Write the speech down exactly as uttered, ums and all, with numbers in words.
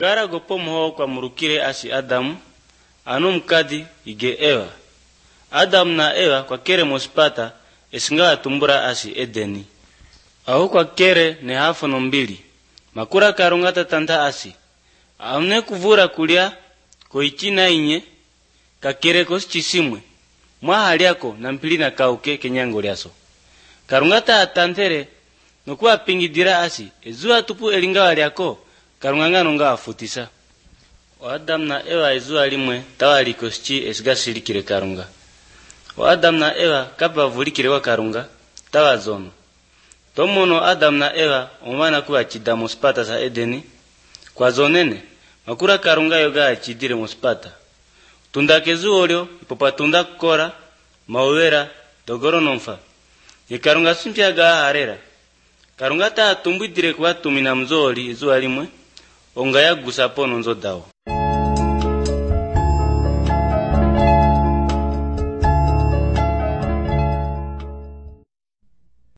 kukara gopo mho kwa murukire asi Adamu anu mkadi ige Eva. Adamu na Eva kwa kere mospata esinga tumbura asi Edeni. Ahu kwa kere ne hafono mbili. Makura karungata tanta asi. Aune kuvura kulia koichina inye kakere kosichisimwe. Mwa haliako na mpili na kauke kenyango liaso. Karungata atantere nukuwa pingidira asi. Ezua tupu elingawa liako karungangano nga afutisa. Wa Adamu na Eva ezua limwe tawali kosichi esigasirikire karunga. Wa Adamu na Eva kapa vulikire wa karunga tawa zono. Tomono Adamu na Eva omwana kuwa chida mospata sa Edeni. Kwa zonene makura karunga yoga chidire mospata. Tunda kezu olio ipopa tunda kukora mauwera dogoro nomfa. Ye karunga simpia ga harera. Karunga ta tumbidire kwa tumina mzoli izu alimwe onga ya gusapo nonzo dao.